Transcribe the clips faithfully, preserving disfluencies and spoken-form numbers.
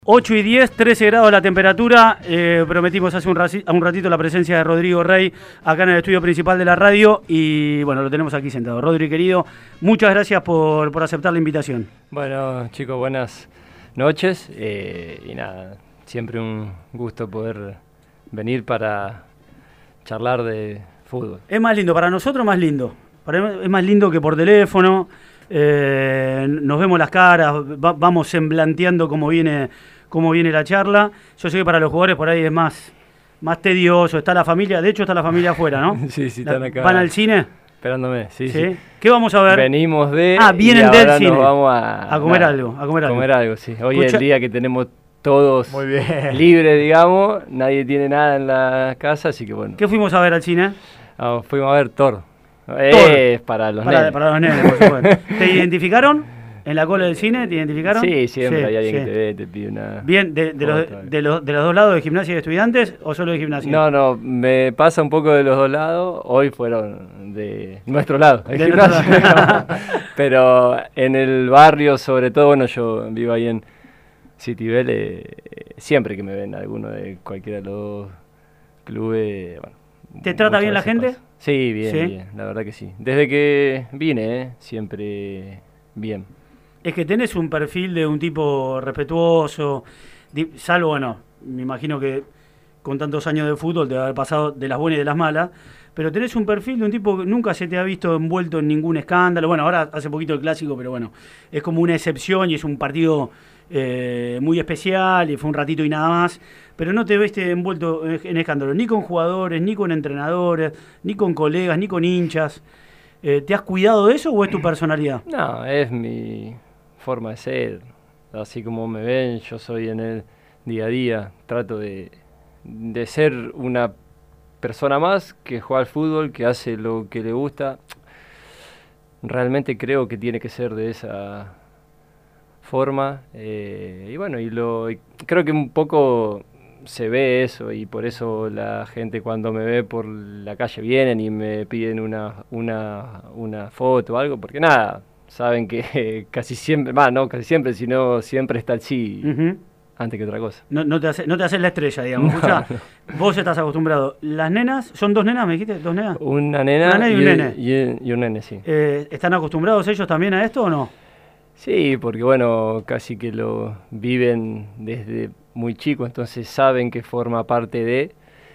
ocho y diez, trece grados la temperatura. Eh, prometimos hace un, un ratito la presencia de Rodrigo Rey acá en el estudio principal de la radio y bueno, lo tenemos aquí sentado. Rodri, querido, muchas gracias por, por aceptar la invitación. Bueno, chicos, buenas noches eh, y nada, siempre un gusto poder venir para charlar de fútbol. Es más lindo, para nosotros más lindo. Para, es más lindo que por teléfono. Eh, nos vemos las caras, va, vamos semblanteando cómo viene, cómo viene la charla. Yo sé que para los jugadores por ahí es más, más tedioso, está la familia, de hecho está la familia afuera, ¿no? Sí, sí, están acá. ¿Van al cine? Esperándome, sí, sí, sí. ¿Qué vamos a ver? Venimos de... Ah, vienen y del ahora cine. Nos vamos a, a comer nada, algo, a comer algo. comer algo, sí. Hoy Escucha... es el día que tenemos todos Muy bien. libres, digamos. Nadie tiene nada en la casa, así que bueno. ¿Qué fuimos a ver al cine? Ah, fuimos a ver Thor. Thor. Es para los para, nenes. Para los nenes, por supuesto. ¿Te identificaron? ¿En la cola del cine te identificaron? Sí, siempre sí, hay alguien sí. que te ve, te pide una... Bien, de, de, los, de, los, ¿de los dos lados de Gimnasia y de Estudiantes o solo de Gimnasia? No, no, me pasa un poco de los dos lados. Hoy fueron de nuestro lado, de de Gimnasia. Lado. Pero en el barrio, sobre todo, bueno, yo vivo ahí en Citibel, eh, siempre que me ven alguno de cualquiera de los dos clubes, bueno. ¿Te trata bien la gente? Pasa. Sí, bien, ¿Sí? bien, la verdad que sí. Desde que vine, eh, siempre bien. Es que tenés un perfil de un tipo respetuoso, salvo, bueno, me imagino que con tantos años de fútbol te va a haber pasado de las buenas y de las malas, pero tenés un perfil de un tipo que nunca se te ha visto envuelto en ningún escándalo. Bueno, ahora hace poquito el clásico, pero bueno, es como una excepción y es un partido eh, muy especial y fue un ratito y nada más, pero no te ves envuelto en escándalos, ni con jugadores, ni con entrenadores, ni con colegas, ni con hinchas. Eh, ¿Te has cuidado de eso o es tu personalidad? No, es mi forma de ser. Así como me ven, yo soy en el día a día. Trato de, de ser una persona más que juega al fútbol, que hace lo que le gusta. Realmente creo que tiene que ser de esa forma. Eh, y bueno, y lo y creo que un poco se ve eso y por eso la gente cuando me ve por la calle vienen y me piden una, una, una foto o algo, porque nada, saben que casi siempre, bah, no casi siempre, sino siempre está el sí uh-huh. antes que otra cosa. No, no, te hace, no te haces la estrella, digamos. No, Escuchá, no. Vos estás acostumbrado. ¿Las nenas, son dos nenas, me dijiste? ¿Dos nenas? Una nena, Una nena y un y, nene. Y, y un nene, sí. Eh, ¿Están acostumbrados ellos también a esto o no? Sí, porque bueno, casi que lo viven desde muy chico, entonces saben que forma parte de...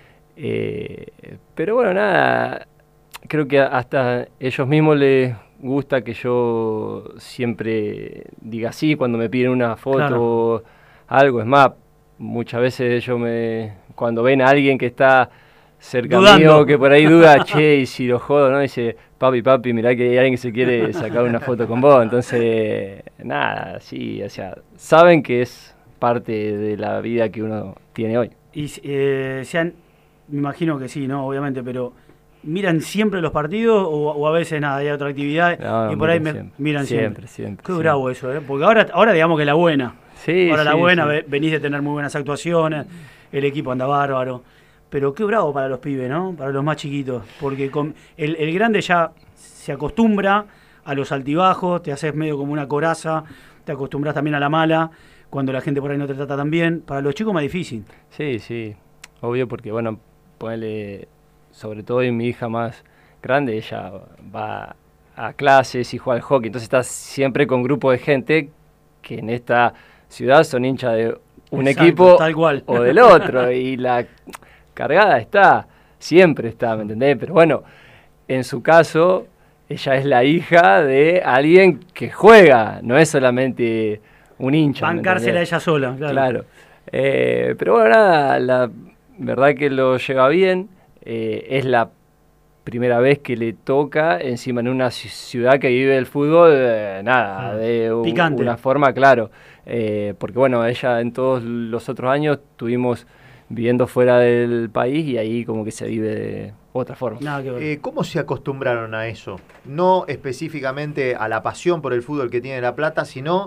Eh, pero bueno, nada, creo que hasta ellos mismos les gusta que yo siempre diga sí cuando me piden una foto claro. o algo. Es más, muchas veces ellos me... Cuando ven a alguien que está cerca Dudando. mío, que por ahí duda, che, y si lo jodo, ¿no? Dice, papi, papi, mirá que hay alguien que se quiere sacar una foto con vos. Entonces, nada, sí, o sea, saben que es parte de la vida que uno tiene hoy. Y eh, sean, me imagino que sí, ¿no? Obviamente, pero ¿miran siempre los partidos o, o a veces nada, hay otra actividad no, y por ahí me, siempre, miran siempre? Siempre, siempre. Qué siempre. bravo eso, ¿eh? Porque ahora, ahora digamos que la buena. Sí, ahora sí, la buena, sí. venís de tener muy buenas actuaciones, el equipo anda bárbaro. Pero qué bravo para los pibes, ¿no? Para los más chiquitos. Porque con el, el grande ya se acostumbra a los altibajos, te haces medio como una coraza, te acostumbras también a la mala, cuando la gente por ahí no te trata tan bien. Para los chicos más difícil. Sí, sí, obvio, porque bueno, ponele, sobre todo en mi hija más grande, ella va a clases y juega al hockey, entonces está siempre con grupo de gente que en esta ciudad son hinchas de un Exacto, equipo tal cual. o del otro, y la cargada está, siempre está, ¿me entendés? Pero bueno, en su caso, ella es la hija de alguien que juega, no es solamente un hincha. Bancársela ella sola, claro. Claro. Eh, pero bueno, nada, la verdad que lo lleva bien, eh, es la primera vez que le toca, encima en una ciudad que vive el fútbol, eh, nada, ah, de un, una forma, claro, eh, porque bueno, ella en todos los otros años tuvimos viviendo fuera del país y ahí como que se vive de otra forma. Nada que ver. Eh, ¿Cómo se acostumbraron a eso? No específicamente a la pasión por el fútbol que tiene La Plata, sino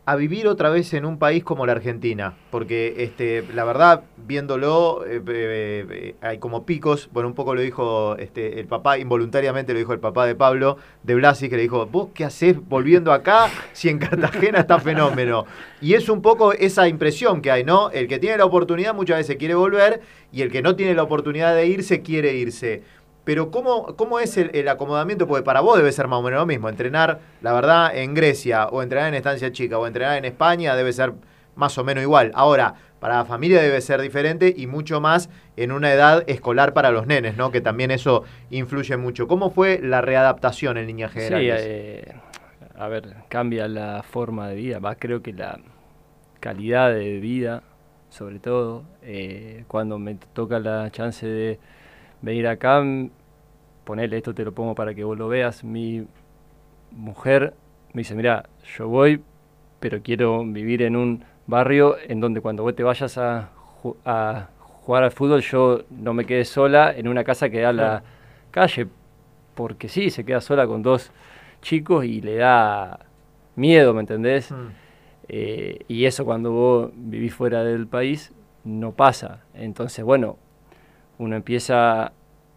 a vivir otra vez en un país como la Argentina? Porque este, la verdad, viéndolo, eh, eh, eh, hay como picos. Bueno, un poco lo dijo este, el papá, involuntariamente lo dijo el papá de Pablo, de Blasi, que le dijo, ¿vos qué hacés volviendo acá si en Cartagena está fenómeno? Y es un poco esa impresión que hay, ¿no? El que tiene la oportunidad muchas veces quiere volver y el que no tiene la oportunidad de irse quiere irse. Pero ¿cómo, cómo es el, el acomodamiento? Porque para vos debe ser más o menos lo mismo. Entrenar, la verdad, en Grecia o entrenar en Estancia Chica o entrenar en España debe ser más o menos igual. Ahora, para la familia debe ser diferente y mucho más en una edad escolar para los nenes, ¿no? Que también eso influye mucho. ¿Cómo fue la readaptación en líneas generales? Sí, eh, a ver, cambia la forma de vida. Va, creo que la calidad de vida, sobre todo, eh, cuando me toca la chance de venir acá, ponele, esto te lo pongo para que vos lo veas, mi mujer me dice, mira, yo voy, pero quiero vivir en un barrio en donde cuando vos te vayas a, ju- a jugar al fútbol, yo no me quede sola en una casa que da a la calle, porque sí, se queda sola con dos chicos y le da miedo, ¿me entendés? Mm. Eh, y eso cuando vos vivís fuera del país no pasa. Entonces, bueno, uno empieza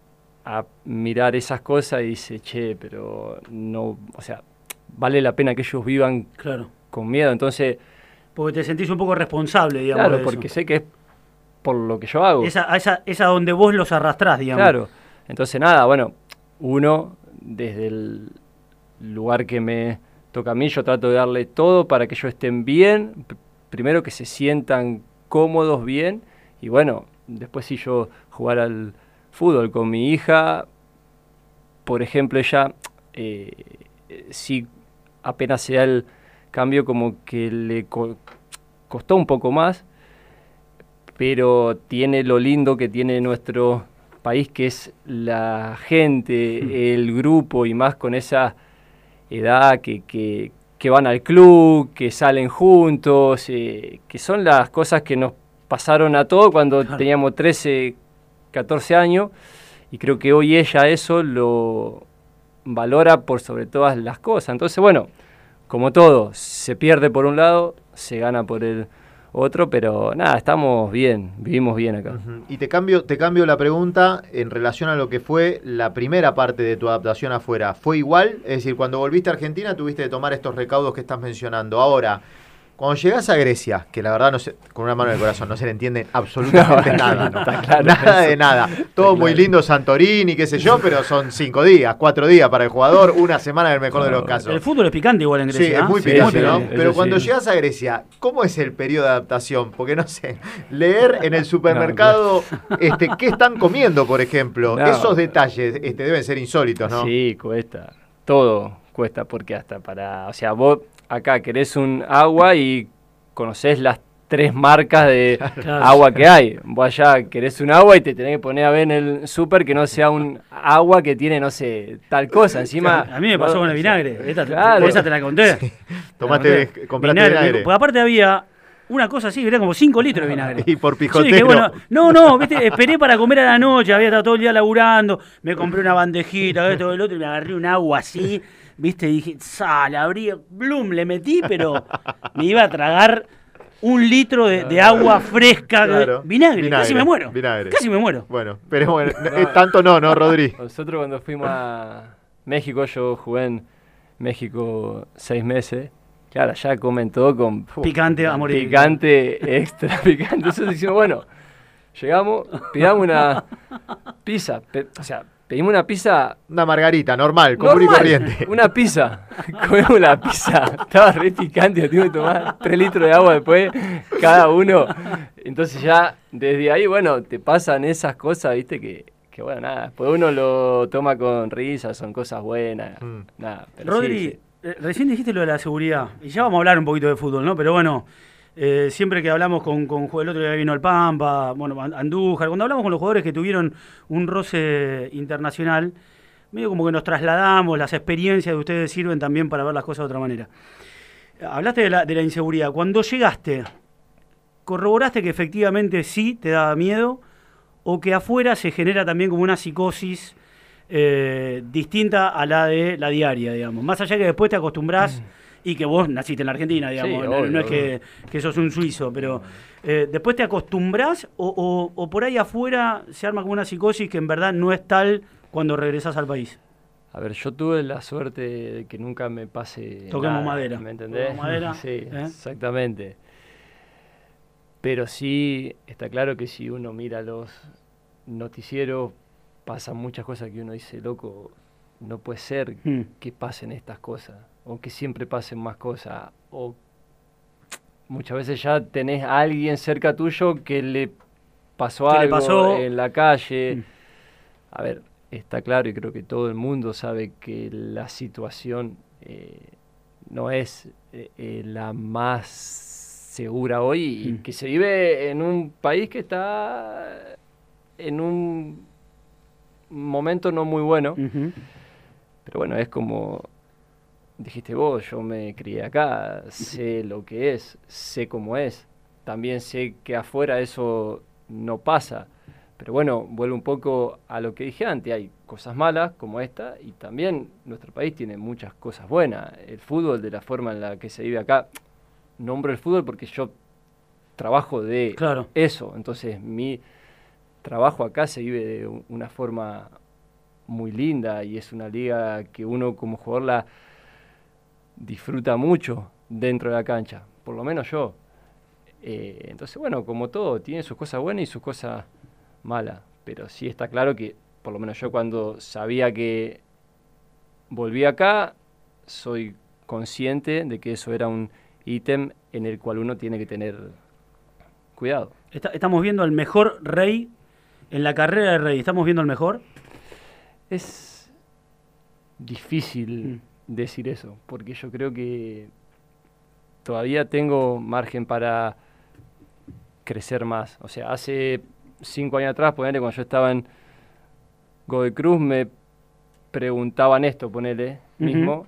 a mirar esas cosas y dice, che, pero no, o sea, vale la pena que ellos vivan claro. con miedo. Entonces, porque te sentís un poco responsable, digamos. Claro, de porque eso. sé que es por lo que yo hago. Esa, esa, esa donde vos los arrastrás, digamos. Claro. Entonces, nada, bueno, uno, desde el lugar que me toca a mí, yo trato de darle todo para que ellos estén bien. P- primero que se sientan cómodos, bien. Y bueno, después si yo jugar al fútbol con mi hija, por ejemplo, ella eh, sí apenas se da el cambio como que le co- costó un poco más, pero tiene lo lindo que tiene nuestro país, que es la gente, el grupo, y más con esa edad que, que, que van al club, que salen juntos, eh, que son las cosas que nos pasaron a todos cuando claro. teníamos trece, catorce años, y creo que hoy ella eso lo valora por sobre todas las cosas. Entonces, bueno, como todo, se pierde por un lado, se gana por el otro, pero nada, estamos bien, vivimos bien acá. Uh-huh. Y te cambio, te cambio la pregunta en relación a lo que fue la primera parte de tu adaptación afuera. ¿Fue igual? Es decir, cuando volviste a Argentina tuviste que tomar estos recaudos que estás mencionando. Ahora, cuando llegás a Grecia, que la verdad, no sé, con una mano en el corazón, no se le entiende absolutamente no, nada, ¿no? Claro, nada eso. de nada. Todo muy claro. lindo, Santorini, qué sé yo, pero son cinco días, cuatro días para el jugador, una semana en el mejor no, de los casos. El fútbol es picante igual en Grecia. Sí, es muy sí, picante, sí, ¿no? sí, pero cuando sí. llegas a Grecia, ¿cómo es el periodo de adaptación? Porque no sé, leer en el supermercado no, este, qué están comiendo, por ejemplo. No, Esos detalles este, deben ser insólitos, ¿no? Sí, cuesta. Todo cuesta, porque hasta para... O sea, vos acá querés un agua y conocés las tres marcas de claro. agua que hay. Vos allá querés un agua y te tenés que poner a ver en el súper que no sea un agua que tiene, no sé, tal cosa. Encima... A mí me pasó no, con el vinagre. Esta, claro. Esa te la conté. Sí. Tomaste, conté. compraste vinagre. vinagre. Porque aparte había una cosa así, era como cinco litros de vinagre. Y por pijotero. Dije, bueno, no, no, viste, esperé para comer a la noche, había estado todo el día laburando, me compré una bandejita, esto, el otro, y me agarré un agua así, viste, y dije, sal, abrí, blum, le metí, pero me iba a tragar un litro de, de agua fresca, claro. vinagre, vinagre, casi me muero. Vinagre. Casi me muero. Bueno, pero bueno, no, tanto no, ¿no, Rodri? Nosotros cuando fuimos a México, yo jugué en México seis meses. Claro, ya comen todo con... Picante a morir. Picante, extra picante. Entonces decimos, bueno, llegamos, pidamos una pizza. Pe- o sea, pedimos una pizza... Una margarita, normal, común y corriente. Una pizza. Comemos la pizza. Estaba re picante, tuvimos que tomar tres litros de agua después, cada uno. Entonces ya, desde ahí, bueno, te pasan esas cosas, viste, que... que bueno, nada, pues uno lo toma con risa, son cosas buenas. Mm. Nada, pero Rodri... sí, sí. Eh, recién dijiste lo de la seguridad, y ya vamos a hablar un poquito de fútbol, ¿no? Pero bueno, eh, siempre que hablamos con, con el otro día vino el Pampa, bueno, Andújar, cuando hablamos con los jugadores que tuvieron un roce internacional, medio como que nos trasladamos, las experiencias de ustedes sirven también para ver las cosas de otra manera. Hablaste de la, de la inseguridad. Cuando llegaste, ¿corroboraste que efectivamente sí te daba miedo o que afuera se genera también como una psicosis Eh, distinta a la de la diaria, digamos? Más allá que después te acostumbrás mm. y que vos naciste en la Argentina, digamos, Sí, no, obvio, no es que, que sos un suizo, pero eh, después te acostumbrás o, o, o por ahí afuera se arma como una psicosis que en verdad no es tal cuando regresás al país. A ver, yo tuve la suerte de que nunca me pase Toquemos nada, madera. ¿me entendés? Toquemos madera, Sí, ¿eh? exactamente. Pero sí, está claro que si uno mira los noticieros, pasan muchas cosas que uno dice, loco, no puede ser Mm. que pasen estas cosas, o que siempre pasen más cosas, o muchas veces ya tenés a alguien cerca tuyo que le pasó ¿Qué le algo pasó? en la calle. Mm. A ver, está claro y creo que todo el mundo sabe que la situación eh, no es eh, eh, la más segura hoy y Mm. que se vive en un país que está en un momento no muy bueno. Ujú. Pero bueno, es como dijiste vos, yo me crié acá, sé lo que es, sé cómo es. También sé que afuera eso no pasa. Pero bueno, vuelvo un poco a lo que dije antes, hay cosas malas como esta y también nuestro país tiene muchas cosas buenas. El fútbol, de la forma en la que se vive acá, nombro el fútbol porque yo trabajo de Claro. eso, entonces mi trabajo acá se vive de u- una forma muy linda y es una liga que uno como jugador la disfruta mucho dentro de la cancha, por lo menos yo. Eh, entonces, bueno, como todo, tiene sus cosas buenas y sus cosas malas, pero sí está claro que, por lo menos yo cuando sabía que volví acá, soy consciente de que eso era un ítem en el cual uno tiene que tener cuidado. Está- estamos viendo al mejor rey en la carrera de rey. ¿Estamos viendo al mejor? Es difícil Mm. decir eso, porque yo creo que todavía tengo margen para crecer más. O sea, hace cinco años atrás, ponele, cuando yo estaba en Godoy Cruz, me preguntaban esto, ponele, Ujú. mismo.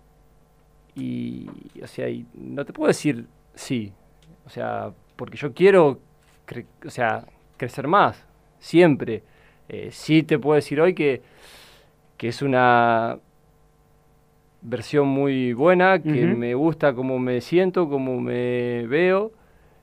Y, o sea, y no te puedo decir sí. O sea, porque yo quiero, cre- o sea, crecer más, siempre. Eh, sí te puedo decir hoy que, que es una versión muy buena, que Ujú. me gusta cómo me siento, cómo me veo,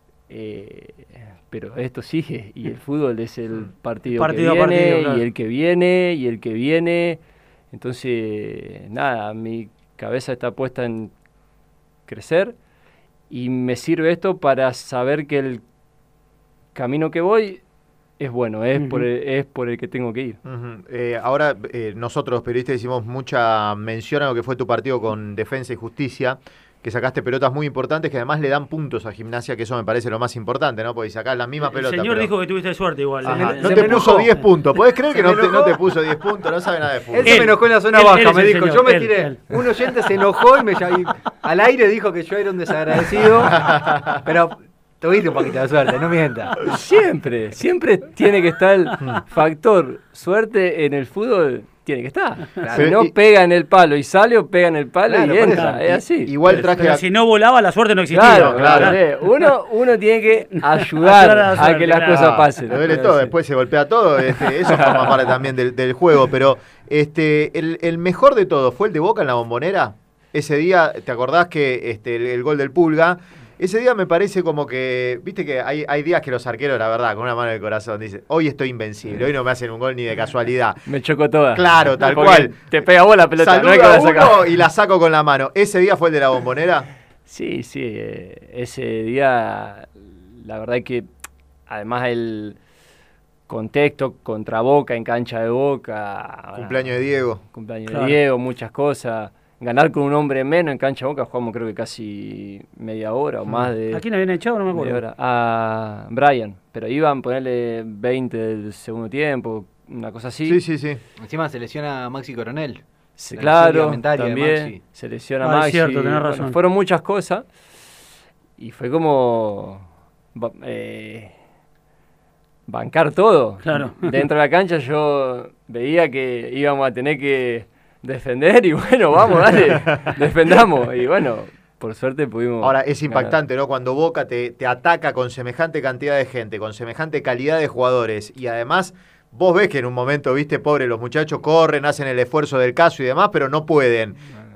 eh, pero esto sigue y el fútbol es el partido, Partido a que viene partido, claro. y el que viene y el que viene. Entonces, nada, mi cabeza está puesta en crecer y me sirve esto para saber que el camino que voy es bueno, es, Ujú. por, el, es por el que tengo que ir. Ujú. Eh, ahora, eh, nosotros los periodistas hicimos mucha mención a lo que fue tu partido con Defensa y Justicia, que sacaste pelotas muy importantes que además le dan puntos a Gimnasia, que eso me parece lo más importante, ¿no? Porque sacás la misma El pelota. señor pero- dijo que tuviste suerte igual. Ajá, ¿eh? no se te me puso enojó. diez puntos. ¿Podés creer que Se no me te, no enojó. te puso diez puntos? No sabe nada de fútbol. Él se me enojó en la zona Él- baja, él es me el dijo. señor, Yo me él, tiré. él. Un oyente se enojó y me llamó- y al aire dijo que yo era un desagradecido. Pero tuviste un poquito de suerte, no mientas. Siempre, siempre tiene que estar el factor suerte en el fútbol, tiene que estar. Claro. Si no Y- pega en el palo y sale o pega en el palo Claro, y por entra, eso. es así. Igual traje Pero a- si no volaba, la suerte no existía. Claro, claro. claro. eh, Uno, uno tiene que ayudar Ayudar a la a suerte, que las claro. cosas pasen. Le duele Es todo, así. después se golpea todo, este, eso forma parte también del, del juego, pero este, el, el mejor de todo fue el de Boca en la Bombonera. Ese día, ¿te acordás que este, el, el gol del Pulga? Ese día me parece como que, viste que hay, hay días que los arqueros, la verdad, con una mano en el corazón, dicen, hoy estoy invencible, hoy no me hacen un gol ni de casualidad. Me chocó toda. Claro, tal Porque cual. Te pega vos la pelota, no hay que Saludo la a sacar. uno y la saco con la mano. ¿Ese día fue el de la Bombonera? Sí, sí, eh, ese día, la verdad es que además el contexto contra Boca, en cancha de Boca. Cumpleaños de Diego. Cumpleaños Claro. de Diego, muchas cosas. Ganar con un hombre menos en cancha de Boca, jugamos creo que casi media hora o más de... ¿A quién habían echado? No me media acuerdo. hora. A Brian, pero iban a ponerle veinte del segundo tiempo, una cosa así. Sí, sí, sí. Encima se lesiona Maxi Coronel. Sí, La claro, lesión ligamentaria de también Maxi. se lesiona Ah, es Maxi. cierto, tenés bueno, razón. fueron muchas cosas y fue como ba- eh, bancar todo. Claro. Dentro de la cancha yo veía que íbamos a tener que defender y bueno, vamos, dale, defendamos. Y bueno, por suerte pudimos Ahora, es ganar. impactante, ¿no? Cuando Boca te, te ataca con semejante cantidad de gente, con semejante calidad de jugadores y además vos ves que en un momento, viste, pobre, los muchachos corren, hacen el esfuerzo del caso y demás, pero no pueden.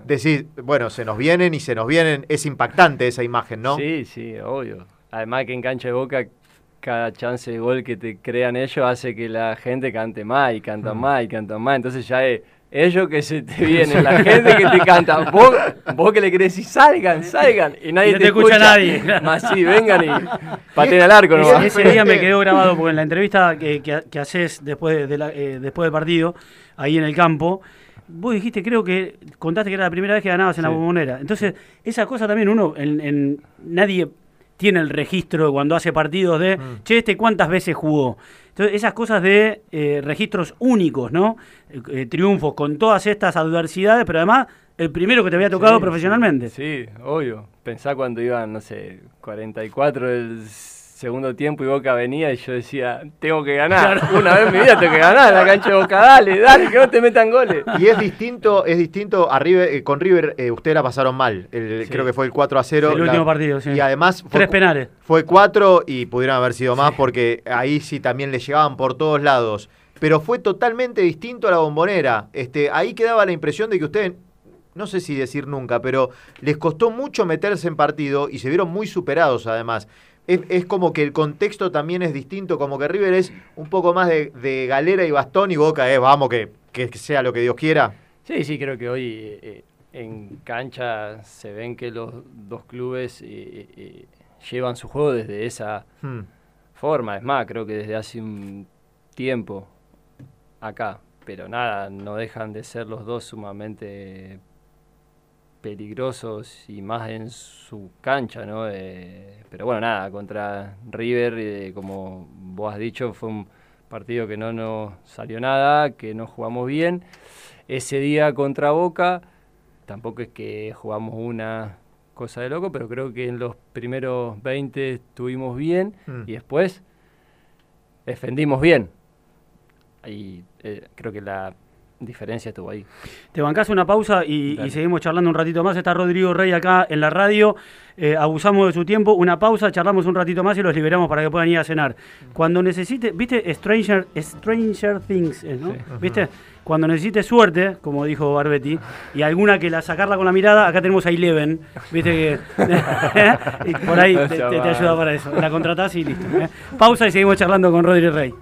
decís, bueno, se nos vienen y se nos vienen, es impactante esa imagen, ¿no? Sí, sí, obvio. Además que en cancha de Boca, cada chance de gol que te crean ellos hace que la gente cante más y canta mm. más y canta más. Entonces ya es ellos que se te vienen, la gente que te canta. Vos, vos que le querés decir, salgan, salgan. Y nadie y no te, te escucha. escucha nadie. Más sí, vengan y pateen al arco. ¿No? Ese, ese día me quedó grabado porque en la entrevista que, que, que haces después, de la, eh, después del partido, ahí en el campo, vos dijiste, creo que contaste que era la primera vez que ganabas en sí. la Bombonera. Entonces, esa cosa también uno, en, en nadie tiene el registro cuando hace partidos de, mm. che, este cuántas veces jugó. Entonces, esas cosas de eh, registros únicos, ¿no? Eh, triunfos con todas estas adversidades, pero además el primero que te había tocado sí, profesionalmente. Sí, obvio. Pensá cuando iban, no sé, cuarenta y cuatro del segundo tiempo y Boca venía y yo decía, tengo que ganar. Claro. Una vez en mi vida tengo que ganar en la cancha de Boca. Dale, dale, que no te metan goles. Y es distinto, es distinto a River, eh, con River eh, ustedes la pasaron mal. El, sí. Creo que fue el cuatro a cero. El la, último partido, sí. Y además fue, tres penales. Fue cuatro y pudieron haber sido más sí. porque ahí sí también le llegaban por todos lados. Pero fue totalmente distinto a la Bombonera. Este, ahí quedaba la impresión de que ustedes, no sé si decir nunca, pero les costó mucho meterse en partido y se vieron muy superados además. Es, es como que el contexto también es distinto, como que River es un poco más de, de galera y bastón y Boca es, vamos, que, que sea lo que Dios quiera. Sí, sí, creo que hoy eh, en cancha se ven que los dos clubes eh, eh, llevan su juego desde esa hmm. forma. Es más, creo que desde hace un tiempo acá, pero nada, no dejan de ser los dos sumamente peligrosos y más en su cancha, ¿no? Eh, pero bueno, nada, contra River, eh, como vos has dicho, fue un partido que no nos salió nada, que no jugamos bien. Ese día contra Boca, tampoco es que jugamos una cosa de loco, pero creo que en los primeros veinte estuvimos bien mm. y después defendimos bien. Y eh, creo que la diferencia estuvo ahí. Te bancás una pausa y, y seguimos charlando un ratito más. Está Rodrigo Rey acá en la radio. Eh, abusamos de su tiempo. Una pausa, charlamos un ratito más y los liberamos para que puedan ir a cenar. Cuando necesite, ¿viste? Stranger, Stranger Things, ¿no? Sí. ¿Viste? Cuando necesite suerte, como dijo Barbetti, y alguna que la sacarla con la mirada, acá tenemos a Eleven, ¿viste? Que, y por ahí te, te, te ayuda para eso. La contratás y listo. ¿eh? Pausa y seguimos charlando con Rodrigo Rey.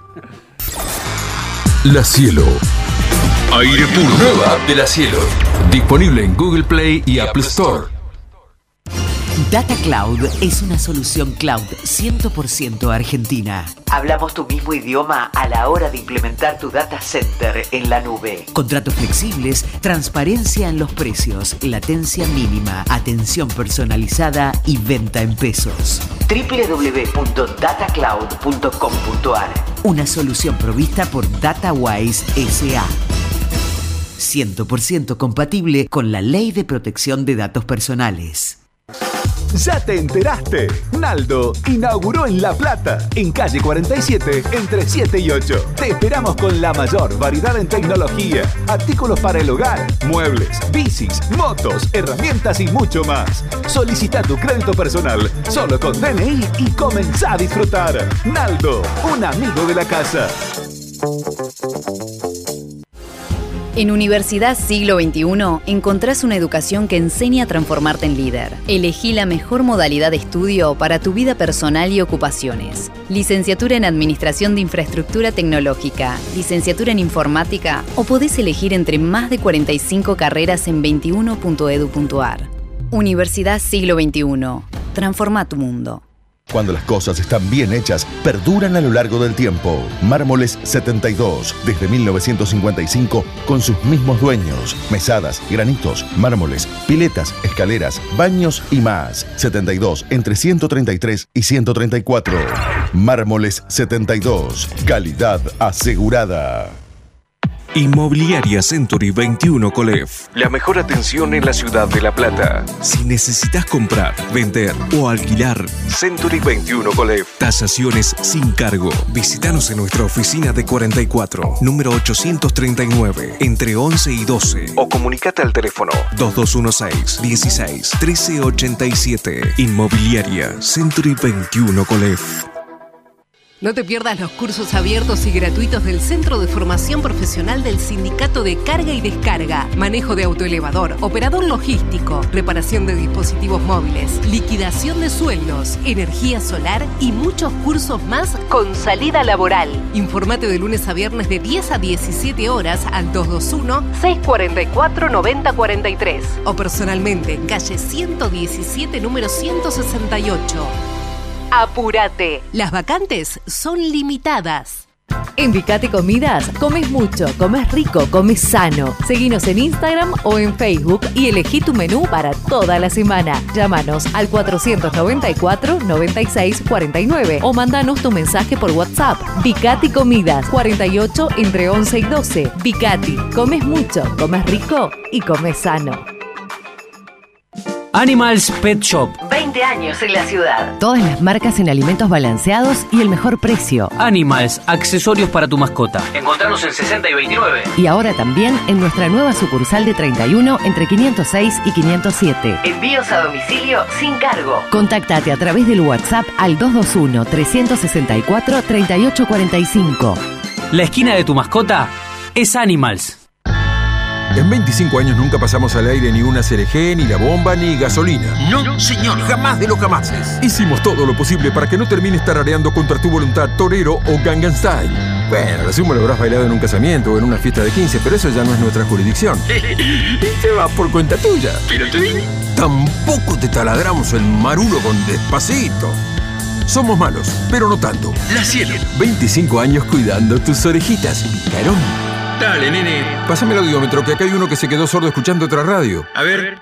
La Cielo. Aire puro. Nueva app de La Cielo. Disponible en Google Play y Apple Store. Data Cloud es una solución cloud cien por ciento argentina. Hablamos tu mismo idioma a la hora de implementar tu data center en la nube. Contratos flexibles, transparencia en los precios, latencia mínima, atención personalizada y venta en pesos. doble u doble u doble u punto data cloud punto com punto a r. Una solución provista por DataWise S A cien por ciento compatible con la Ley de Protección de Datos Personales. ¿Ya te enteraste? Naldo inauguró en La Plata, en calle cuarenta y siete, entre siete y ocho. Te esperamos con la mayor variedad en tecnología, artículos para el hogar, muebles, bicis, motos, herramientas y mucho más. Solicita tu crédito personal solo con D N I y comenzá a disfrutar. Naldo, un amigo de la casa. En Universidad Siglo veintiuno encontrás una educación que enseña a transformarte en líder. Elegí la mejor modalidad de estudio para tu vida personal y ocupaciones. Licenciatura en Administración de Infraestructura Tecnológica, licenciatura en Informática o podés elegir entre más de cuarenta y cinco carreras en veintiuno punto edu punto a r. Universidad Siglo veintiuno. Transforma tu mundo. Cuando las cosas están bien hechas, perduran a lo largo del tiempo. Mármoles setenta y dos, desde mil novecientos cincuenta y cinco, con sus mismos dueños. Mesadas, granitos, mármoles, piletas, escaleras, baños y más. setenta y dos, entre ciento treinta y tres y ciento treinta y cuatro. Mármoles setenta y dos, calidad asegurada. Inmobiliaria Century veintiuno Colef. La mejor atención en la ciudad de La Plata. Si necesitas comprar, vender o alquilar, Century veintiuno Colef. Tasaciones sin cargo. Visítanos en nuestra oficina de cuarenta y cuatro, número ochocientos treinta y nueve, entre once y doce. O comunicate al teléfono dos dos uno seis, dieciséis, trece ochenta y siete. Inmobiliaria Century veintiuno Colef. No te pierdas los cursos abiertos y gratuitos del Centro de Formación Profesional del Sindicato de Carga y Descarga, manejo de autoelevador, operador logístico, reparación de dispositivos móviles, liquidación de sueldos, energía solar y muchos cursos más con salida laboral. Informate de lunes a viernes de diez a diecisiete horas al dos dos uno, seis cuatro cuatro, nueve cero cuatro tres o personalmente en calle ciento diecisiete, número ciento sesenta y ocho. Apúrate, las vacantes son limitadas. En Vicati Comidas, comes mucho, comes rico, comes sano. Seguinos en Instagram o en Facebook y elegí tu menú para toda la semana. Llámanos al cuatrocientos noventa y cuatro, noventa y seis cuarenta y nueve o mandanos tu mensaje por WhatsApp. Vicati Comidas, cuarenta y ocho entre once y doce. Vicati, comes mucho, comes rico y comes sano. Animals Pet Shop. veinte años en la ciudad. Todas las marcas en alimentos balanceados y el mejor precio. Animals, accesorios para tu mascota. Encontranos en sesenta y veintinueve. Y ahora también en nuestra nueva sucursal de treinta y uno entre quinientos seis y quinientos siete. Envíos a domicilio sin cargo. Contáctate a través del WhatsApp al dos dos uno, tres seis cuatro, tres ocho cuatro cinco. La esquina de tu mascota es Animals. En veinticinco años nunca pasamos al aire ni una C L G, ni la bomba, ni gasolina. No, señor, jamás de los jamases. Hicimos todo lo posible para que no termines tarareando contra tu voluntad torero o Gangnam Style. Bueno, lo sumo lo habrás bailado en un casamiento o en una fiesta de quince, pero eso ya no es nuestra jurisdicción. Y te va por cuenta tuya. Pero te digo. Tampoco te taladramos el marulo con Despacito. Somos malos, pero no tanto. La cielo. veinticinco años cuidando tus orejitas, picarón. Dale, nene. Pásame el audiómetro, que acá hay uno que se quedó sordo escuchando otra radio. A ver.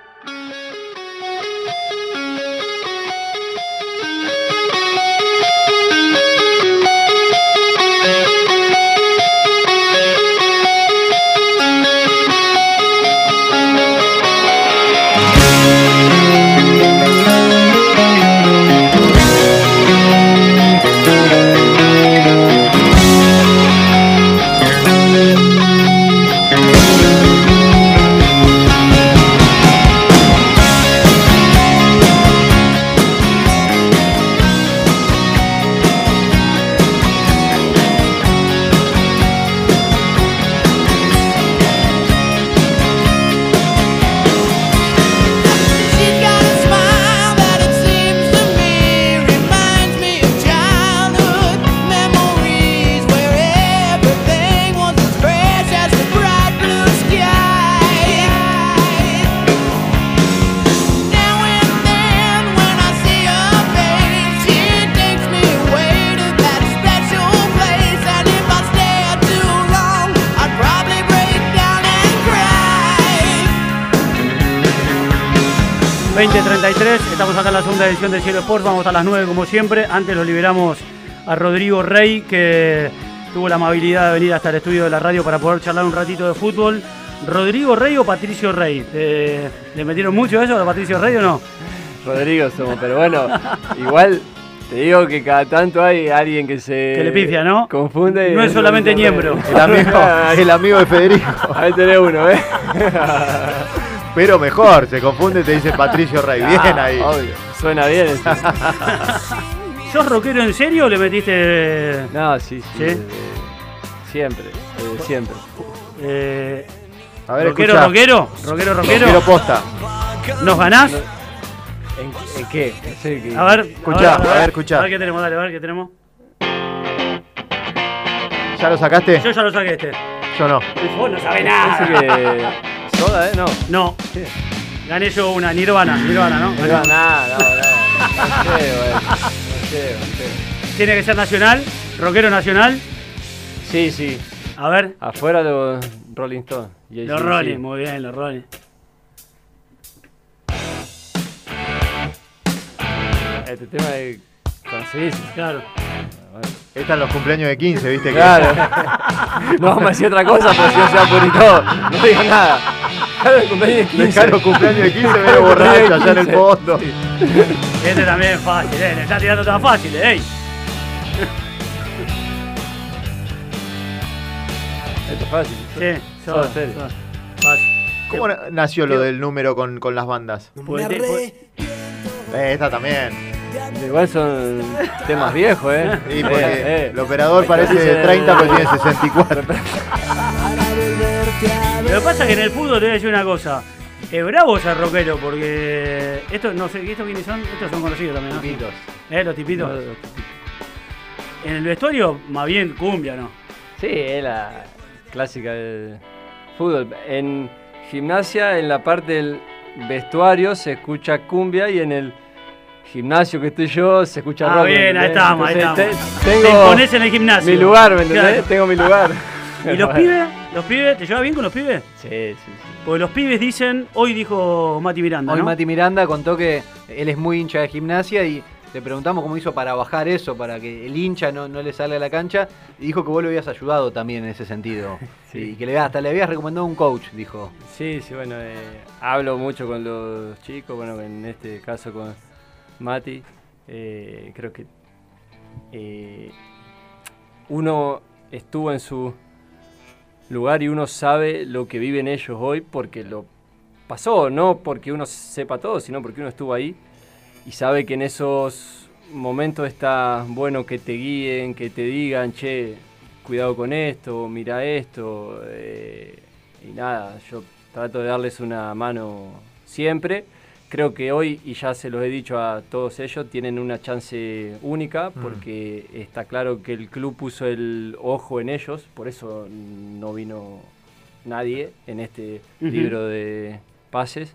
veinte treinta y tres, estamos acá en la segunda edición de Cielo Sports, vamos a las nueve como siempre. Antes lo liberamos a Rodrigo Rey, que tuvo la amabilidad de venir hasta el estudio de la radio para poder charlar un ratito de fútbol. ¿Rodrigo Rey o Patricio Rey? ¿Te, ¿Le metieron mucho eso a Patricio Rey o no? Rodrigo somos, pero bueno, igual te digo que cada tanto hay alguien que se... Que le pifia, ¿no? Confunde. No es solamente Niembro. El amigo, el amigo de Federico. Ahí tenés uno, ¿eh? Pero mejor, se confunde y te dice Patricio Rey. Bien ah, ahí. Obvio, suena bien eso. ¿Sos rockero en serio o le metiste...? No, sí, sí. ¿Sí? Desde siempre, desde siempre. Eh, a ver, rockero, escuchá. rockero, rockero, rockero. Rockero posta. ¿Nos ganás? ¿En, en qué? No sé qué. A ver, escuchá, a ver, a ver, escuchá. A ver qué tenemos, dale, a ver qué tenemos. ¿Ya lo sacaste? Yo ya lo saqué este. Yo no. Vos no sabés nada. Que... ¿Soda, eh? No. No. ¿Qué? Gané yo una, Nirvana, Nirvana, ¿no? No, no, no, no. No sé, güey. No sé, no sé. ¿Tiene que ser nacional? ¿Rockero nacional? Sí, sí. A ver. Afuera los Rolling Stones. Los Rolling, muy bien, los Rolling. Este tema de conseguís. Claro. Están los cumpleaños de quince, ¿viste? Claro. No vamos a decir otra cosa, pero si no se va a poner todo. No digas nada. Dejalo el cumpleaños de quince. Dejalo el cumpleaños de quince, medio borracho allá en el fondo. Sí. Este también es fácil, ¿eh? Le está tirando tan fácil, ¿eh? Esto es fácil. Sí, solo serio. Fácil. ¿Cómo nació lo del número con, con las bandas? Pues, pues, eh, esta también. Igual son temas viejos, ¿eh? Sí, porque eh, eh. el operador parece de treinta, pero tiene sesenta y cuatro. Lo que pasa es que en el fútbol te voy a decir una cosa. Es bravo ser rockero, porque estos, no sé, ¿estos quiénes son? Estos son conocidos también, ¿no? Tipitos. ¿Eh? Los tipitos. No, los tipitos. En el vestuario, más bien cumbia, ¿no? Sí, es la clásica del fútbol. En gimnasia, en la parte del vestuario, se escucha cumbia y en el gimnasio que estoy yo se escucha ah, rock. Ah, bien, ahí estamos, ahí estamos. Te, tengo te imponés en el gimnasio. Mi lugar, ¿me entendés? Claro. Tengo mi lugar. ¿Y los pibes? ¿Los pibes? ¿Te llevas bien con los pibes? Sí, sí, sí. Porque los pibes dicen, hoy dijo Mati Miranda, Hoy ¿no? Mati Miranda contó que él es muy hincha de gimnasia y le preguntamos cómo hizo para bajar eso, para que el hincha no, no le salga a la cancha, y dijo que vos lo habías ayudado también en ese sentido. Sí. Y que le, hasta le habías recomendado un coach, dijo. Sí, sí, bueno, eh, hablo mucho con los chicos, bueno, en este caso con Mati, eh, creo que eh, uno estuvo en su lugar y uno sabe lo que viven ellos hoy porque lo pasó, no porque uno sepa todo, sino porque uno estuvo ahí y sabe que en esos momentos está bueno que te guíen, que te digan, che, cuidado con esto, mira esto, eh, y nada, yo trato de darles una mano siempre. Creo que hoy, y ya se los he dicho a todos ellos, tienen una chance única porque mm. está claro que el club puso el ojo en ellos, por eso no vino nadie en este uh-huh. libro de pases.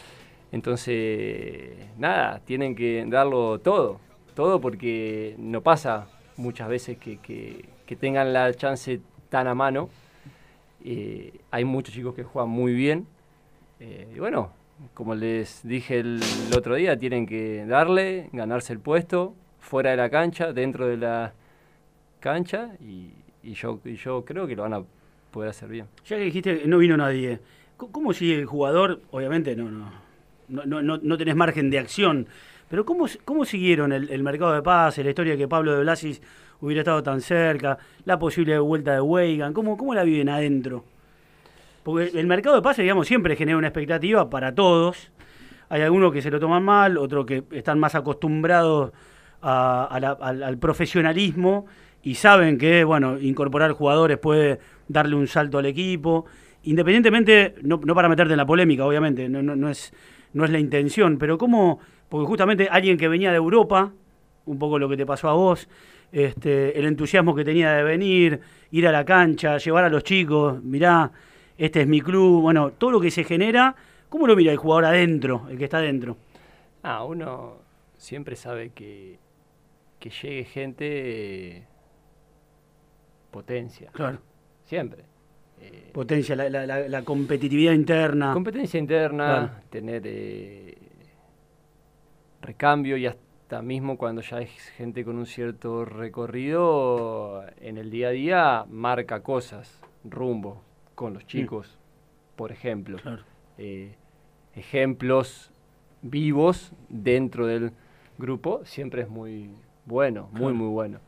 Entonces, nada, tienen que darlo todo, todo porque no pasa muchas veces que, que, que tengan la chance tan a mano. Eh, hay muchos chicos que juegan muy bien eh, y bueno, como les dije el, el otro día, tienen que darle, ganarse el puesto, fuera de la cancha, dentro de la cancha, y, y, yo, y yo creo que lo van a poder hacer bien. Ya que dijiste que no vino nadie, ¿cómo sigue el jugador? Obviamente no, no, no, no, no tenés margen de acción, pero ¿cómo, cómo siguieron el, el mercado de pases, la historia de que Pablo de Blasis hubiera estado tan cerca, la posible vuelta de Weigan? ¿Cómo, cómo la viven adentro? Porque el mercado de pases, digamos, siempre genera una expectativa para todos. Hay algunos que se lo toman mal, otros que están más acostumbrados a, a la, al, al profesionalismo y saben que, bueno, incorporar jugadores puede darle un salto al equipo. Independientemente, no, no para meterte en la polémica, obviamente, no, no, no, es, no es la intención, pero cómo, porque justamente alguien que venía de Europa, un poco lo que te pasó a vos, este, el entusiasmo que tenía de venir, ir a la cancha, llevar a los chicos, mirá, este es mi club, bueno, todo lo que se genera, ¿cómo lo mira el jugador adentro, el que está adentro? Ah, uno siempre sabe que, que llegue gente eh, potencia. Claro. Siempre. Eh, potencia, la, la, la, la competitividad interna. Competencia interna, claro. Tener eh, recambio y hasta mismo cuando ya es gente con un cierto recorrido, en el día a día marca cosas, rumbo. Con los chicos, mm. por ejemplo. Claro. Eh, ejemplos vivos dentro del grupo siempre es muy bueno, muy, claro. muy bueno.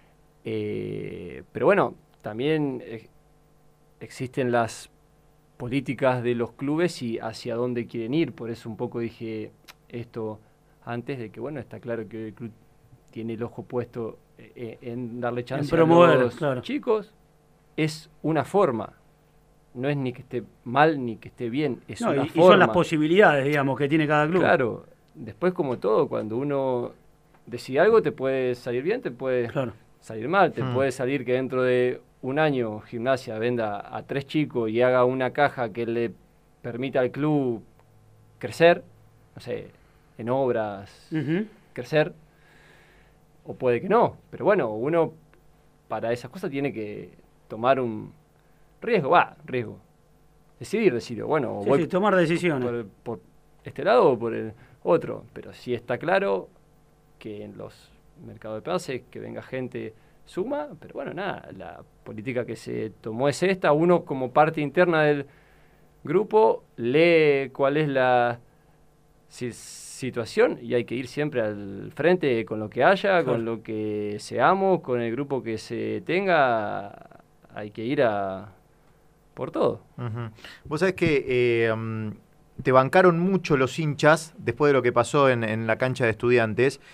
Eh, pero bueno, también eh, existen las políticas de los clubes y hacia dónde quieren ir. Por eso un poco dije esto antes de que, bueno, está claro que el club tiene el ojo puesto eh, en darle chance en promover, a los claro. chicos. Es una forma. No es ni que esté mal ni que esté bien, es no, una y, forma. Y son las posibilidades, digamos, que tiene cada club. Claro, después como todo, cuando uno decide algo te puede salir bien, te puede claro. salir mal, te hmm. puede salir que dentro de un año Gimnasia venda a tres chicos y haga una caja que le permita al club crecer, no sé, en obras, uh-huh. crecer, o puede que no, pero bueno, uno para esas cosas tiene que tomar un riesgo, va, riesgo. Decidir, decidir. Bueno, sí, voy sí, tomar decisiones. Por, por este lado o por el otro. Pero sí está claro que en los mercados de pases, que venga gente suma, pero bueno, nada, la política que se tomó es esta. Uno como parte interna del grupo lee cuál es la si, situación y hay que ir siempre al frente con lo que haya, claro. con lo que seamos, con el grupo que se tenga, hay que ir a por todo. Uh-huh. Vos sabés que eh, te bancaron mucho los hinchas después de lo que pasó en, en la cancha de Estudiantes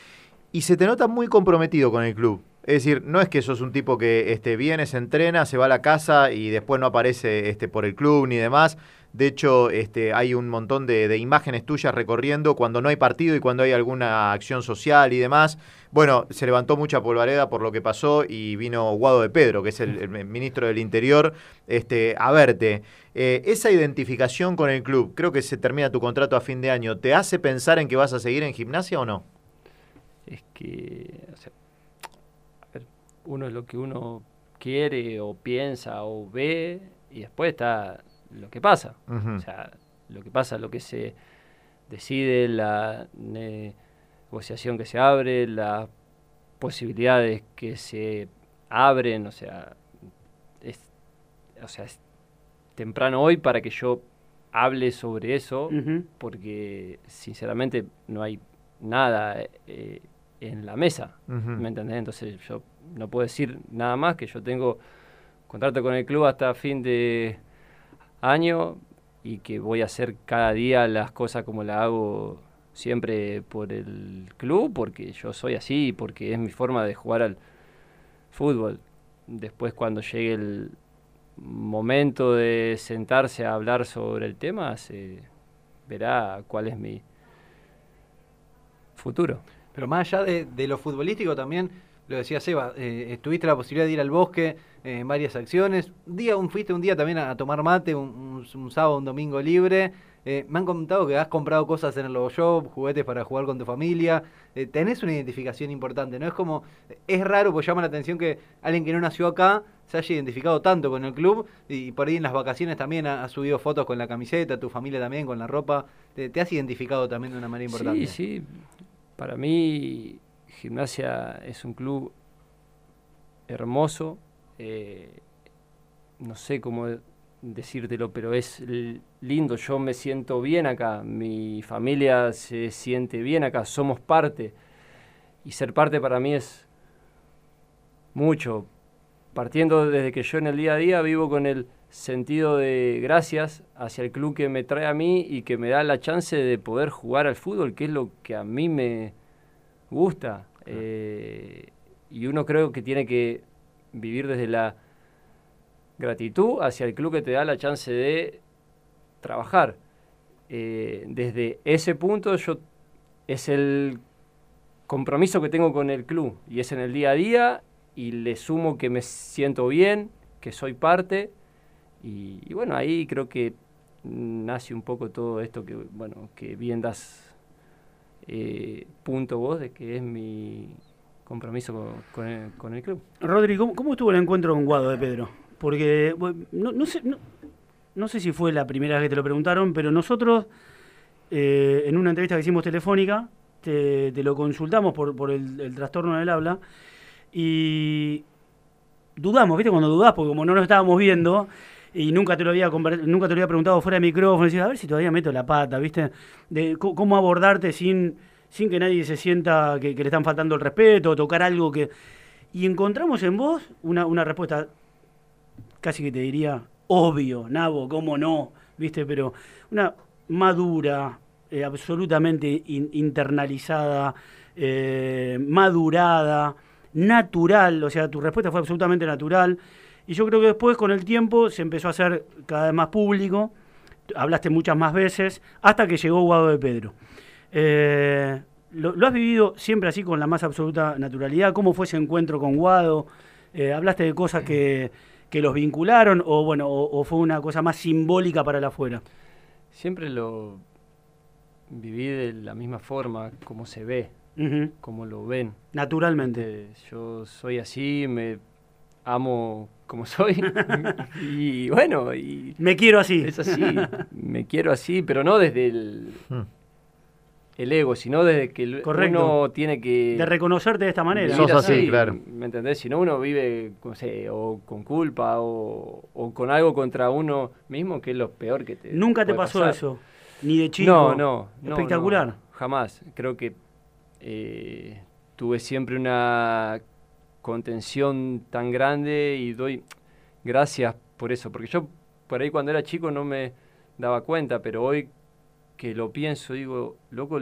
y se te nota muy comprometido con el club. Es decir, no es que sos un tipo que este, viene, se entrena, se va a la casa y después no aparece este, por el club ni demás. De hecho, este, hay un montón de, de imágenes tuyas recorriendo cuando no hay partido y cuando hay alguna acción social y demás. Bueno, se levantó mucha polvareda por lo que pasó y vino Guado de Pedro, que es el, el ministro del Interior, este, a verte. Eh, esa identificación con el club, creo que se termina tu contrato a fin de año, ¿te hace pensar en que vas a seguir en Gimnasia o no? Es que, o sea, a ver, uno es lo que uno quiere o piensa o ve y después está lo que pasa. Uh-huh. O sea, lo que pasa, lo que se decide, la negociación que se abre, las posibilidades que se abren, o sea, es, o sea, es temprano hoy para que yo hable sobre eso, uh-huh. porque sinceramente no hay nada eh, en la mesa, uh-huh. ¿me entendés? Entonces yo no puedo decir nada más, que yo tengo contrato con el club hasta fin de año y que voy a hacer cada día las cosas como las hago siempre por el club, porque yo soy así, porque es mi forma de jugar al fútbol. Después, cuando llegue el momento de sentarse a hablar sobre el tema, se verá cuál es mi futuro. Pero más allá de, de lo futbolístico también, lo decía Seba, eh, tuviste la posibilidad de ir al bosque eh, en varias acciones. Un día, un, fuiste un día también a, a tomar mate, un, un, un sábado, un domingo libre. Eh, me han contado que has comprado cosas en el Logo Shop, juguetes para jugar con tu familia. Eh, tenés una identificación importante, ¿no? Es como, es raro, pues llama la atención que alguien que no nació acá se haya identificado tanto con el club y por ahí en las vacaciones también ha, ha subido fotos con la camiseta, tu familia también con la ropa. Te, te has identificado también de una manera importante. Sí, sí. Para mí, Gimnasia es un club hermoso. Eh, no sé cómo decírtelo, pero es lindo. Yo me siento bien acá, mi familia se siente bien acá, somos parte, y ser parte para mí es mucho, partiendo desde que yo en el día a día vivo con el sentido de gracias hacia el club que me trae a mí y que me da la chance de poder jugar al fútbol, que es lo que a mí me gusta. Eh, y uno creo que tiene que vivir desde la gratitud hacia el club que te da la chance de trabajar. Eh, desde ese punto yo es el compromiso que tengo con el club y es en el día a día, y le sumo que me siento bien, que soy parte, y, y bueno, ahí creo que nace un poco todo esto que, bueno, que bien das eh, punto vos de que es mi compromiso con, con, el, con el club. Rodri, ¿cómo, ¿cómo estuvo el encuentro con Guado de Pedro? Porque bueno, no, no sé no, no sé si fue la primera vez que te lo preguntaron, pero nosotros eh, en una entrevista que hicimos telefónica te, te lo consultamos por, por el, el trastorno del habla y dudamos, ¿viste? Cuando dudás, porque como no nos estábamos viendo y nunca te lo había nunca te lo había preguntado fuera de micrófono, decías, a ver si todavía meto la pata, ¿viste? De c- cómo abordarte sin, sin que nadie se sienta que, que le están faltando el respeto, o tocar algo que... Y encontramos en vos una, una respuesta casi que te diría, obvio, Nabo, cómo no, ¿viste? Pero una madura, eh, absolutamente in, internalizada, eh, madurada, natural, o sea, tu respuesta fue absolutamente natural, y yo creo que después, con el tiempo, se empezó a hacer cada vez más público, hablaste muchas más veces, hasta que llegó Guado de Pedro. Eh, lo, ¿Lo has vivido siempre así, con la más absoluta naturalidad? ¿Cómo fue ese encuentro con Guado? Eh, ¿Hablaste de cosas que... que los vincularon o bueno o, o fue una cosa más simbólica para el afuera? Siempre lo viví de la misma forma, como se ve, uh-huh. como lo ven. Naturalmente. Eh, yo soy así, me amo como soy y bueno, y me quiero así. Es así, me quiero así, pero no desde el... Hmm. el ego, sino desde que Correcto. Uno tiene que... de reconocerte de esta manera. Sos así, así, claro. ¿Me entendés? Si no, uno vive, no sé, o con culpa o, o con algo contra uno mismo, que es lo peor que te ¿Nunca te pasó pasar. Eso? Ni de chico. No, no. Espectacular. No, no, jamás. Creo que eh, tuve siempre una contención tan grande y doy gracias por eso. Porque yo por ahí cuando era chico no me daba cuenta, pero hoy que lo pienso, digo, loco,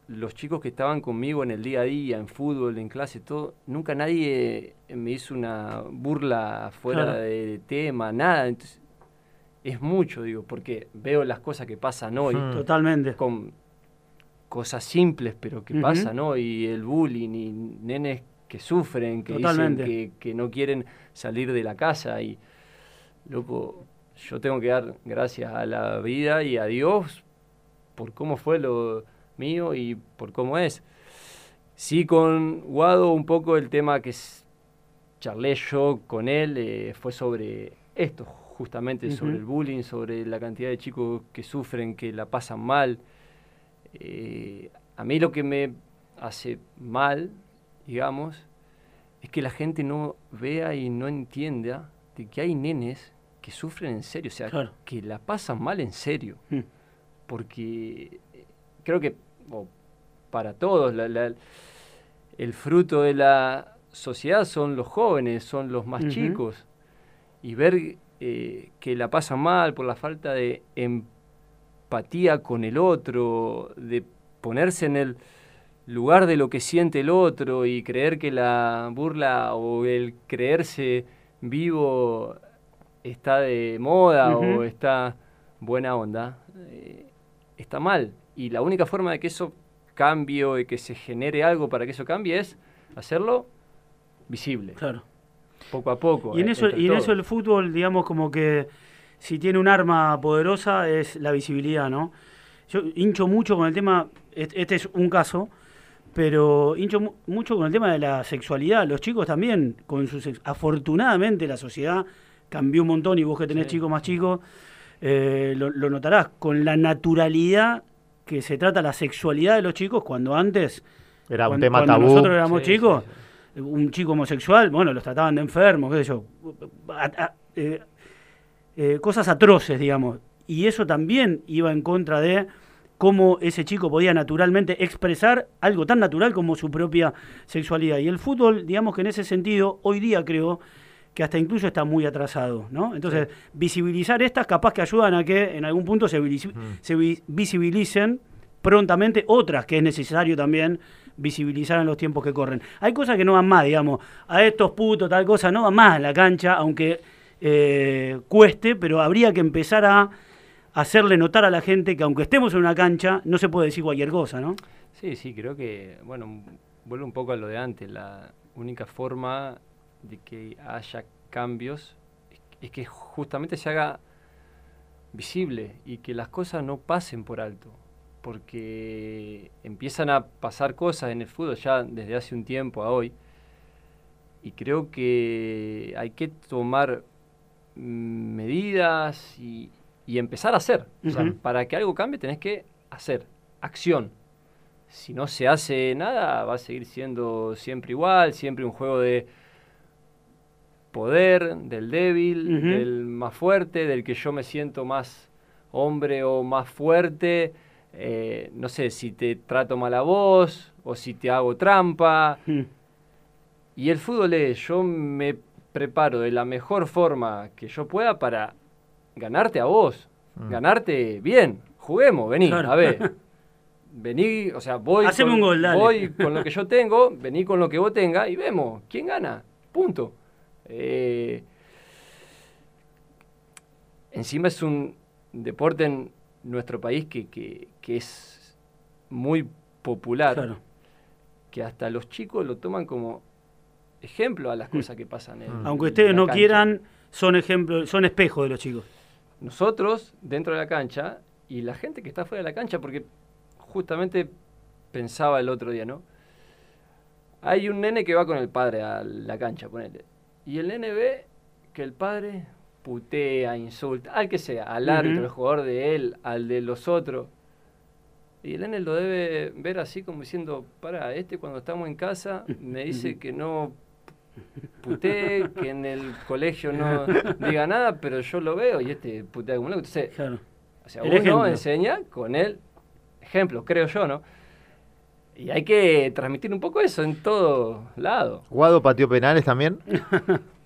los chicos que estaban conmigo en el día a día, en fútbol, en clase, todo, nunca nadie me hizo una burla fuera claro. de tema, nada. Entonces, es mucho, digo, porque veo las cosas que pasan hoy. Mm. Totalmente. Con cosas simples, pero que uh-huh. pasan hoy, y el bullying, y nenes que sufren, que Totalmente. dicen que, que no quieren salir de la casa. Y, loco, yo tengo que dar gracias a la vida y a Dios por cómo fue lo mío y por cómo es. Sí, con Guado un poco el tema que charlé yo con él eh, fue sobre esto, justamente uh-huh. sobre el bullying, sobre la cantidad de chicos que sufren, que la pasan mal. Eh, a mí lo que me hace mal, digamos, es que la gente no vea y no entienda de que hay nenes que sufren en serio, o sea, claro. que la pasan mal en serio. Mm. Porque creo que oh, para todos la, la, el fruto de la sociedad son los jóvenes, son los más uh-huh. chicos. Y ver eh, que la pasan mal por la falta de empatía con el otro, de ponerse en el lugar de lo que siente el otro y creer que la burla o el creerse vivo está de moda uh-huh. o está buena onda, eh, está mal. Y la única forma de que eso cambie o de que se genere algo para que eso cambie es hacerlo visible. Claro. Poco a poco. Y en, eh, eso, y en eso el fútbol, digamos, como que si tiene un arma poderosa es la visibilidad, ¿no? Yo hincho mucho con el tema, este es un caso, pero hincho mu- mucho con el tema de la sexualidad. Los chicos también, con su sex- afortunadamente la sociedad cambió un montón, y vos que tenés sí. chicos más chicos, eh, lo, lo notarás, con la naturalidad que se trata la sexualidad de los chicos, cuando antes, era un cuando, tema cuando tabú. nosotros éramos sí, chicos, sí, sí. un chico homosexual, bueno, los trataban de enfermos, qué sé yo, a, a, eh, eh, cosas atroces, digamos, y eso también iba en contra de cómo ese chico podía naturalmente expresar algo tan natural como su propia sexualidad. Y el fútbol, digamos que en ese sentido, hoy día creo que hasta incluso está muy atrasado, ¿no? Entonces, sí. visibilizar estas capaz que ayudan a que en algún punto se, visibiliz- mm. se vi- visibilicen prontamente otras, que es necesario también visibilizar en los tiempos que corren. Hay cosas que no van más, digamos, a estos putos, tal cosa, no van más en la cancha, aunque eh, cueste, pero habría que empezar a hacerle notar a la gente que aunque estemos en una cancha, no se puede decir cualquier cosa, ¿no? Sí, sí, creo que, bueno, vuelvo un poco a lo de antes, la única forma de que haya cambios es, es que justamente se haga visible y que las cosas no pasen por alto, porque empiezan a pasar cosas en el fútbol ya desde hace un tiempo a hoy, y creo que hay que tomar mm, medidas y Y empezar a hacer. Uh-huh. O sea, para que algo cambie tenés que hacer. Acción. Si no se hace nada, va a seguir siendo siempre igual, siempre un juego de poder, del débil, uh-huh. del más fuerte, del que yo me siento más hombre o más fuerte. Eh, no sé, si te trato mal a vos o si te hago trampa. Uh-huh. Y el fútbol es, yo me preparo de la mejor forma que yo pueda para ganarte a vos, mm. ganarte bien, juguemos, vení, claro. a ver, vení, o sea, voy, Haceme con, un gol, dale. voy con lo que yo tengo, vení con lo que vos tengas y vemos quién gana, punto. Eh, encima es un deporte en nuestro país que, que, que es muy popular, claro. que hasta los chicos lo toman como ejemplo a las cosas que pasan en Aunque ustedes no cancha. quieran, son ejemplos, son espejos de los chicos. Nosotros, dentro de la cancha, y la gente que está fuera de la cancha, porque justamente pensaba el otro día, ¿no? Hay un nene que va con el padre a la cancha, ponele. Y el nene ve que el padre putea, insulta, al que sea, al uh-huh. árbitro, al jugador de él, al de los otros. Y el nene lo debe ver así como diciendo, para, este cuando estamos en casa me dice que no puté, que en el colegio no diga nada, pero yo lo veo y este putea como loco. Entonces, claro. o sea, uno ejemplo. enseña con el ejemplo, creo yo, ¿no? Y hay que transmitir un poco eso en todo lado. ¿Guado pateó penales también?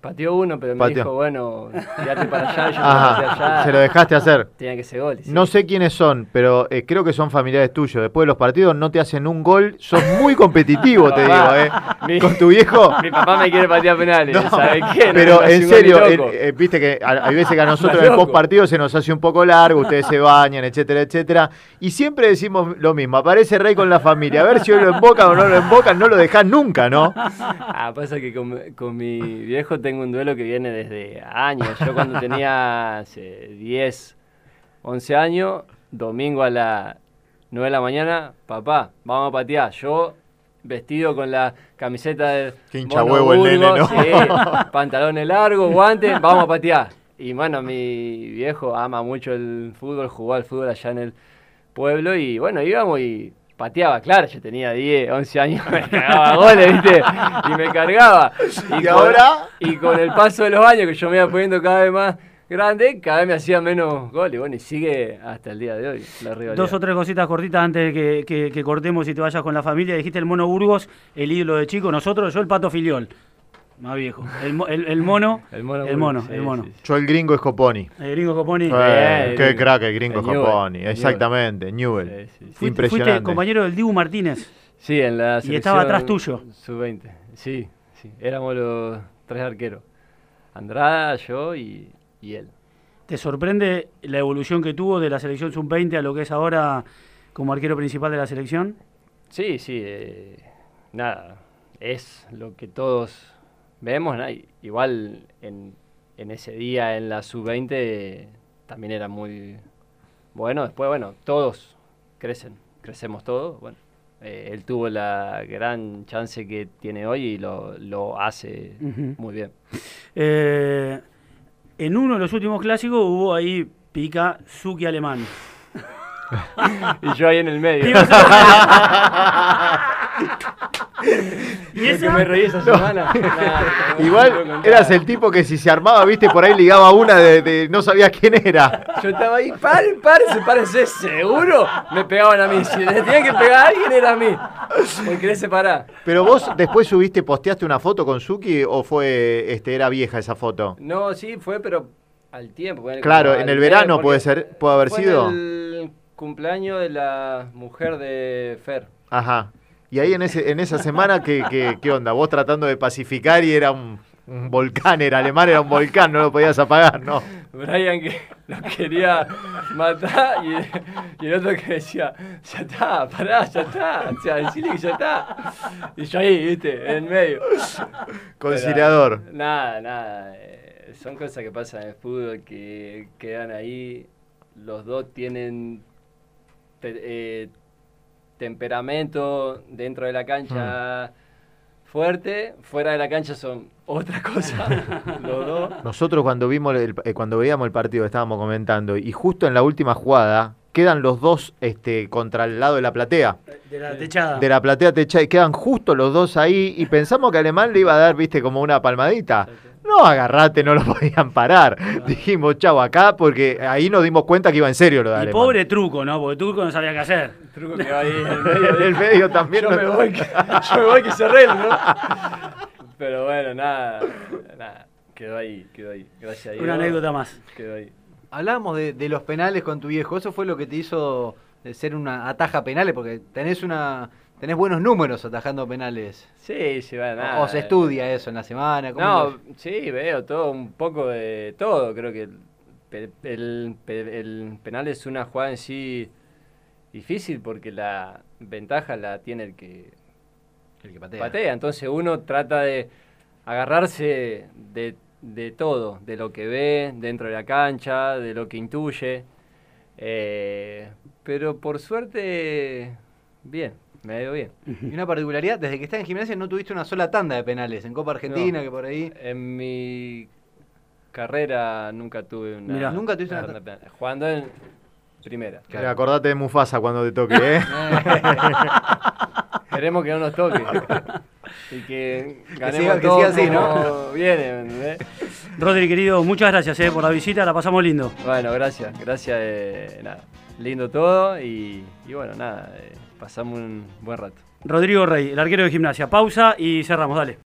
Pateó uno, pero Pateó. me dijo, bueno, tirate para allá, yo Ajá, te allá. se lo dejaste hacer. Tenía que ser gol. Sí. No sé quiénes son, pero eh, creo que son familiares tuyos. Después de los partidos no te hacen un gol. Sos muy competitivo, te digo, ¿eh? Mi, Con tu viejo. Mi papá me quiere patear penales, No, ¿sabes qué? No pero me en hace serio, gol ni eh, loco. eh, viste que a- hay veces que a nosotros Más en el loco. post partido se nos hace un poco largo, ustedes se bañan, etcétera, etcétera. Y siempre decimos lo mismo. Aparece Rey con la familia. A ver si hoy lo embocan o no lo embocan. No lo dejás nunca, ¿no? Ah, pasa que con, con mi viejo tengo un duelo que viene desde años. Yo cuando tenía hace diez, once años, domingo a las nueve de la mañana, papá, vamos a patear. Yo vestido con la camiseta de Qué hincha huevo el nene, ¿no? sí, pantalones largos, guantes, vamos a patear. Y bueno, mi viejo ama mucho el fútbol, jugó al fútbol allá en el pueblo y bueno, íbamos y pateaba, claro, yo tenía diez, once años, me cagaba goles, ¿viste? Y me cargaba. ¿Y con, ahora? Y con el paso de los años, que yo me iba poniendo cada vez más grande, cada vez me hacía menos goles. Y bueno, y sigue hasta el día de hoy la rivalidad. Dos o tres cositas cortitas antes de que, que- que cortemos y te vayas con la familia. Dijiste el Mono Burgos, el ídolo de chico. Nosotros, yo el Pato Filiol, más viejo. El, mo- el- el mono, El mono. el mono, sí, el mono. sí, sí. Yo el gringo Scoponi. El gringo Coponi. Eh, Bien, qué el- crack el gringo el Newell, Scoponi. el Exactamente, Newell. Sí, sí, sí. Fuiste, Impresionante. fuiste compañero del Dibu Martínez. Sí, en la Y estaba atrás tuyo. sub veinte. Sí, sí. Éramos los tres arqueros. Andrada, yo y, y él. ¿Te sorprende la evolución que tuvo de la selección sub veinte a lo que es ahora como arquero principal de la selección? Sí, sí. eh, nada, es lo que todos vemos. ¿no? Y- Igual en, en ese día en la sub veinte eh, también era muy bueno. Después, bueno, todos crecen, crecemos todos. Bueno, eh, él tuvo la gran chance que tiene hoy y lo, lo hace Ujú. muy bien. Eh, en uno de los últimos clásicos hubo ahí pica Zuki alemán. Y yo ahí en el medio. ¿Y ¿Y esa? que me reí esa semana? Nah, no, Igual no puedo contar. eras el tipo que si se armaba, viste, por ahí ligaba una de, de- no sabías quién era. Yo estaba ahí, pare, párese, párese, seguro. Me pegaban a mí. Si le tenía que pegar a alguien era a mí. Porque querés separar. Pero vos después subiste, posteaste una foto con Suki o fue, este, era vieja esa foto. No, sí, fue, pero al tiempo. ponele Claro, como en al el mes, verano porque puede ser, puede haber fue sido. en el cumpleaños de la mujer de Fer. Ajá. Y ahí en ese, en esa semana, ¿qué, qué, qué onda? Vos tratando de pacificar y era un, un volcán, era alemán, era un volcán, no lo podías apagar, ¿no? Brian que lo quería matar y, y el otro que decía, ya está, pará, ya está, o sea, decirle que ya está. Y yo ahí, viste, en medio. Conciliador. Pero, nada, nada, eh, son cosas que pasan en el fútbol que quedan ahí, los dos tienen te- eh, temperamento dentro de la cancha fuerte, fuera de la cancha son otra cosa, los dos. Nosotros cuando vimos el- eh, cuando veíamos el partido estábamos comentando y justo en la última jugada quedan los dos este, contra el lado de la platea. De la techada. De la platea techada y quedan justo los dos ahí y pensamos que Alemán le iba a dar, viste, como una palmadita. No, agarrate, no lo podían parar. Dijimos, chau, acá, porque ahí nos dimos cuenta que iba en serio lo de Y Alemán. pobre Truco, ¿no? Porque Truco no sabía qué hacer. Truco que va ahí en el En medio. el medio también. Yo no- me voy, que, yo me voy que se arregle, ¿no? Pero bueno, nada, nada, quedó ahí, quedó ahí, gracias a Dios. Una anécdota más. Quedó ahí. Hablábamos de, de los penales con tu viejo. ¿Eso fue lo que te hizo de ser una ataja penales? Porque tenés una tenés buenos números atajando penales. Sí, sí, va, nada. O, o se estudia eso en la semana. ¿cómo No, lo- sí, veo todo, un poco de todo. Creo que el, pe- el, pe- el penal es una jugada en sí difícil porque la ventaja la tiene el que El que patea. patea. Entonces uno trata de agarrarse de, de todo, de lo que ve dentro de la cancha, de lo que intuye. Eh, pero por suerte, bien, me ha ido bien. Y una particularidad, desde que estás en gimnasia no tuviste una sola tanda de penales. En Copa Argentina, No. que por ahí... En mi carrera nunca tuve una... Mirá. Nunca tuviste una tanda penal. Jugando en primera. Mira, acordate de Mufasa cuando te toque, ¿eh? Esperemos que no nos toque. Y que ganemos siga- que todos siga así, ¿no? como viene, ¿entendés? Rodri, querido, muchas gracias eh, por la visita, la pasamos lindo. Bueno, gracias, gracias, eh, nada, lindo todo y, y bueno, nada, eh, pasamos un buen rato. Rodrigo Rey, el arquero de Gimnasia. Pausa y cerramos, dale.